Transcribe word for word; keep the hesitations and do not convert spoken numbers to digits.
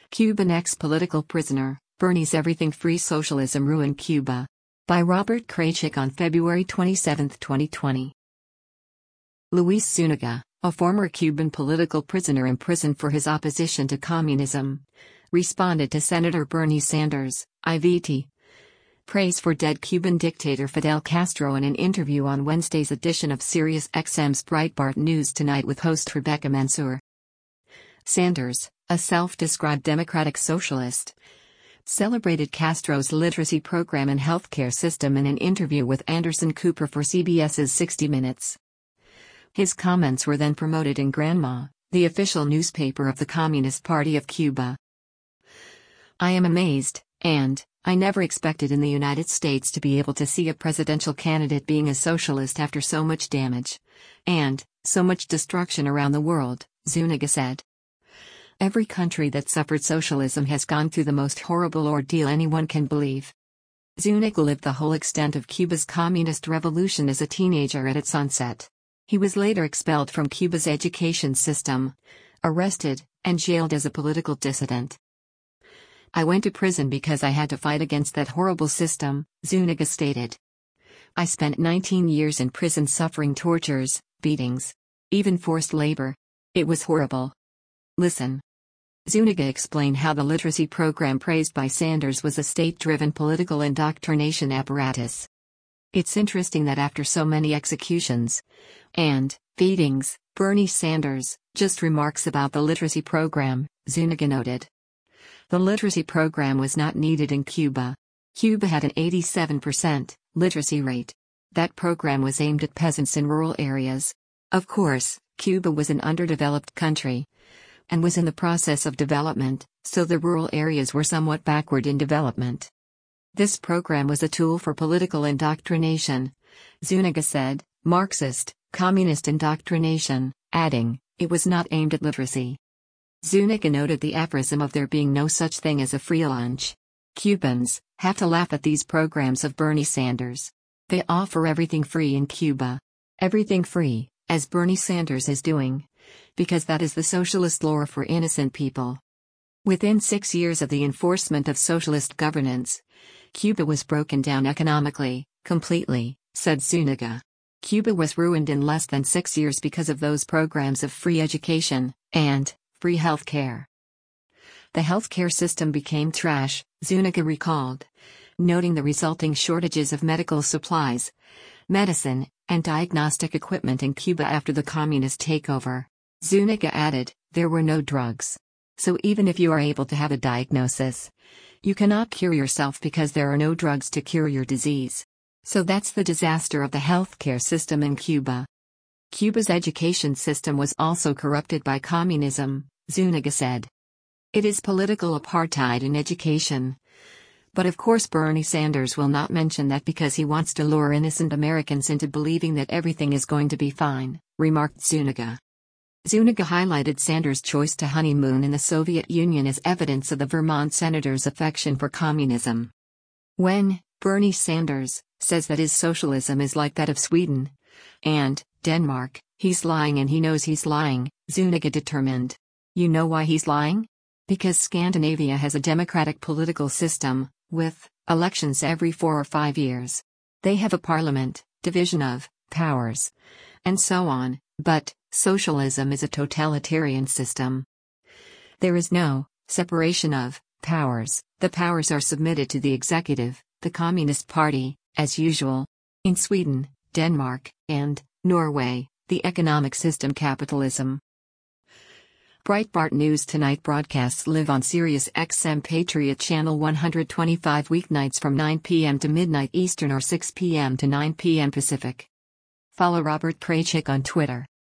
Cuban ex-political prisoner, Bernie's everything-free socialism ruined Cuba. By Robert Kraychik on February twenty-seventh, twenty twenty. Luis Zuniga, a former Cuban political prisoner imprisoned for his opposition to communism, responded to Senator Bernie Sanders, I V T, praise for dead Cuban dictator Fidel Castro in an interview on Wednesday's edition of Sirius X M's Breitbart News Tonight with host Rebecca Mansour. Sanders, a self-described democratic socialist, celebrated Castro's literacy program and healthcare system in an interview with Anderson Cooper for CBS's sixty minutes. His comments were then promoted in Granma, the official newspaper of the Communist Party of Cuba. I am amazed, and I never expected in the United States to be able to see a presidential candidate being a socialist after so much damage and so much destruction around the world, Zuniga said. Every country that suffered socialism has gone through the most horrible ordeal anyone can believe. Zuniga lived the whole extent of Cuba's communist revolution as a teenager at its onset. He was later expelled from Cuba's education system, arrested, and jailed as a political dissident. I went to prison because I had to fight against that horrible system, Zuniga stated. I spent nineteen years in prison suffering tortures, beatings, even forced labor. It was horrible. Listen. Zuniga explained how the literacy program praised by Sanders was a state-driven political indoctrination apparatus. It's interesting that after so many executions and beatings, Bernie Sanders just remarks about the literacy program, Zuniga noted. The literacy program was not needed in Cuba. Cuba had an eighty-seven percent literacy rate. That program was aimed at peasants in rural areas. Of course, Cuba was an underdeveloped country and was in the process of development, so the rural areas were somewhat backward in development. This program was a tool for political indoctrination, Zuniga said, Marxist, communist indoctrination, adding, it was not aimed at literacy. Zuniga noted the aphorism of there being no such thing as a free lunch. Cubans have to laugh at these programs of Bernie Sanders. They offer everything free in Cuba. Everything free, as Bernie Sanders is doing, because that is the socialist lure for innocent people. Within six years of the enforcement of socialist governance, Cuba was broken down economically, completely, said Zuniga. Cuba was ruined in less than six years because of those programs of free education and free health care. The healthcare system became trash, Zuniga recalled, noting the resulting shortages of medical supplies, medicine, and diagnostic equipment in Cuba after the communist takeover. Zuniga added, there were no drugs. So even if you are able to have a diagnosis, you cannot cure yourself because there are no drugs to cure your disease. So that's the disaster of the healthcare system in Cuba. Cuba's education system was also corrupted by communism, Zuniga said. It is political apartheid in education. But of course Bernie Sanders will not mention that because he wants to lure innocent Americans into believing that everything is going to be fine, remarked Zuniga. Zuniga highlighted Sanders' choice to honeymoon in the Soviet Union as evidence of the Vermont senator's affection for communism. When Bernie Sanders says that his socialism is like that of Sweden and Denmark, he's lying and he knows he's lying, Zuniga determined. You know why he's lying? Because Scandinavia has a democratic political system, with elections every four or five years. They have a parliament, division of powers, and so on, but socialism is a totalitarian system. There is no separation of powers. The powers are submitted to the executive, the Communist Party, as usual. In Sweden, Denmark, and Norway, the economic system capitalism. Breitbart News Tonight broadcasts live on Sirius X M Patriot Channel one twenty-five weeknights from nine p m to midnight Eastern or six p m to nine p m Pacific. Follow Robert Kraychik on Twitter.